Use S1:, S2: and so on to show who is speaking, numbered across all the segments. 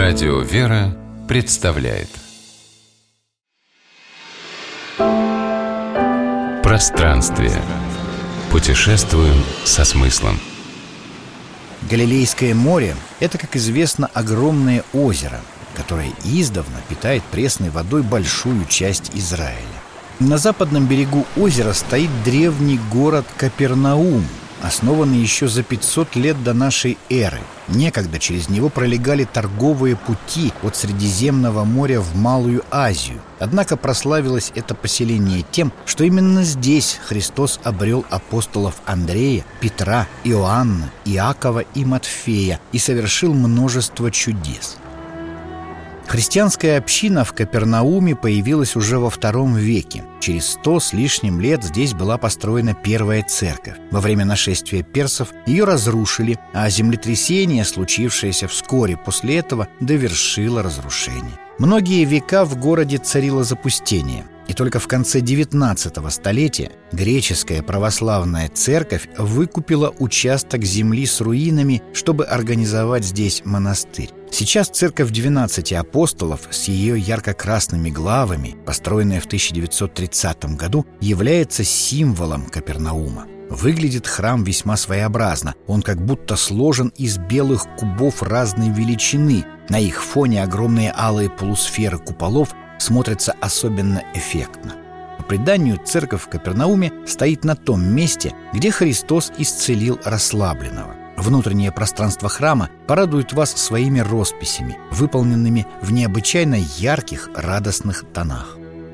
S1: Радио «Вера» представляет Пространствие. Путешествуем со смыслом.
S2: Галилейское море – это, как известно, огромное озеро, которое издавна питает пресной водой большую часть Израиля. На западном берегу озера стоит древний город Капернаум, основанный еще за 500 лет до нашей эры. Некогда через него пролегали торговые пути от Средиземного моря в Малую Азию. Однако прославилось это поселение тем, что именно здесь Христос обрел апостолов Андрея, Петра, Иоанна, Иакова и Матфея и совершил множество чудес. Христианская община в Капернауме появилась уже во II веке. Через 100 с лишним лет здесь была построена первая церковь. Во время нашествия персов ее разрушили, а землетрясение, случившееся вскоре после этого, довершило разрушение. Многие века в городе царило запустение. И только в конце XIX столетия греческая православная церковь выкупила участок земли с руинами, чтобы организовать здесь монастырь. Сейчас церковь 12 апостолов с ее ярко-красными главами, построенная в 1930 году, является символом Капернаума. Выглядит храм весьма своеобразно. Он как будто сложен из белых кубов разной величины. На их фоне огромные алые полусферы куполов смотрятся особенно эффектно. По преданию, церковь в Капернауме стоит на том месте, где Христос исцелил расслабленного. Внутреннее пространство храма порадует вас своими росписями, выполненными в необычайно ярких, радостных тонах.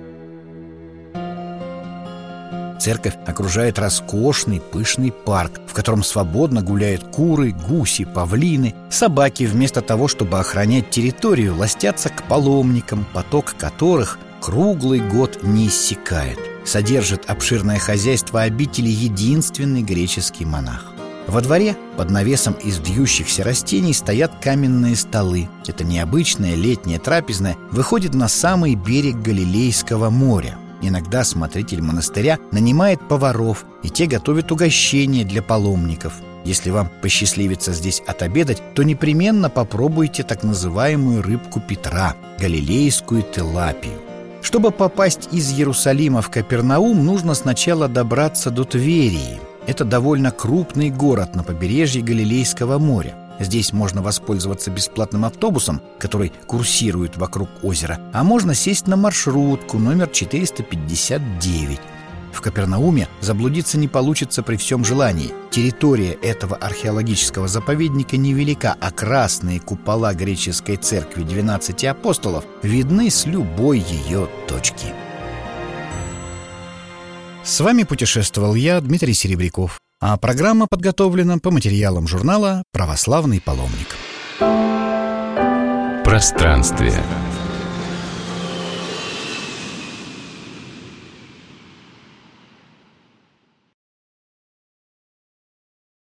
S2: Церковь окружает роскошный, пышный парк, в котором свободно гуляют куры, гуси, павлины. Собаки, вместо того, чтобы охранять территорию, ластятся к паломникам, поток которых круглый год не иссякает. Содержит обширное хозяйство обители единственный греческий монах. Во дворе под навесом из вьющихся растений стоят каменные столы. Это необычная летняя трапезная выходит на самый берег Галилейского моря. Иногда смотритель монастыря нанимает поваров, и те готовят угощения для паломников. Если вам посчастливится здесь отобедать, то непременно попробуйте так называемую рыбку Петра – галилейскую тилапию. Чтобы попасть из Иерусалима в Капернаум, нужно сначала добраться до Тверии. Это довольно крупный город на побережье Галилейского моря. Здесь можно воспользоваться бесплатным автобусом, который курсирует вокруг озера, а можно сесть на маршрутку номер 459. В Капернауме заблудиться не получится при всем желании. Территория этого археологического заповедника невелика, а красные купола греческой церкви 12 апостолов видны с любой ее точки. С вами путешествовал я, Дмитрий Серебряков. А программа подготовлена по материалам журнала «Православный паломник».
S1: Пространствие.